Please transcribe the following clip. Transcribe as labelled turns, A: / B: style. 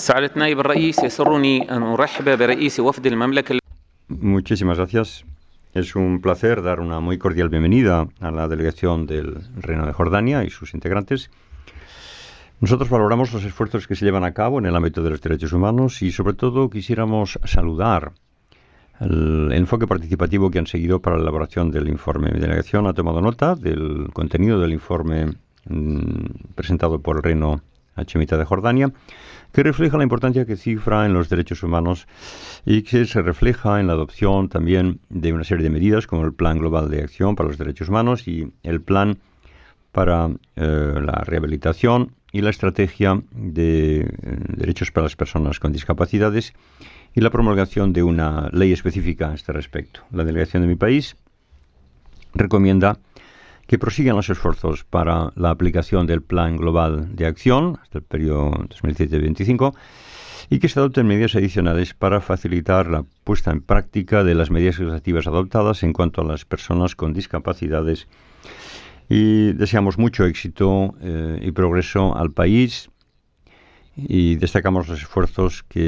A: سعادة نائب الرئيس، يسرني أن أرحب برئيس وفد المملكة.
B: Muchísimas gracias. Es un placer dar una muy cordial bienvenida a la delegación del Reino de Jordania y sus integrantes. Nosotros valoramos los esfuerzos que se llevan a cabo en el ámbito de los derechos humanos y sobre todo quisiéramos saludar el enfoque participativo que han seguido para la elaboración del informe. Mi delegación ha tomado nota del contenido del informe presentado por el Reino Hachemita de Jordania, que refleja la importancia que cifra en los derechos humanos y que se refleja en la adopción también de una serie de medidas como el Plan Global de Acción para los Derechos Humanos y el Plan para la Rehabilitación y la Estrategia de Derechos para las Personas con Discapacidades y la promulgación de una ley específica a este respecto. La delegación de mi país recomienda que prosigan los esfuerzos para la aplicación del Plan Global de Acción hasta el periodo 2017-2025 y que se adopten medidas adicionales para facilitar la puesta en práctica de las medidas legislativas adoptadas en cuanto a las personas con discapacidades. Y deseamos mucho éxito y progreso al país y destacamos los esfuerzos que